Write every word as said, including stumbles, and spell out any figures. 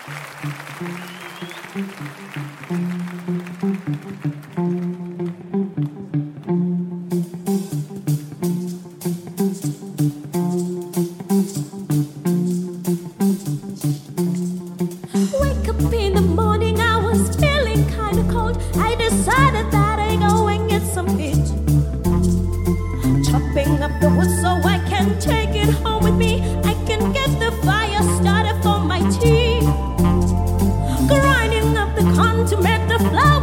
Wake up in the morning, I was feeling kinda cold. I decided that I go and get some heat. Chopping up the wood so I can take it home with me. I can get the fire started for my tea. Grinding up the corn to make the flour.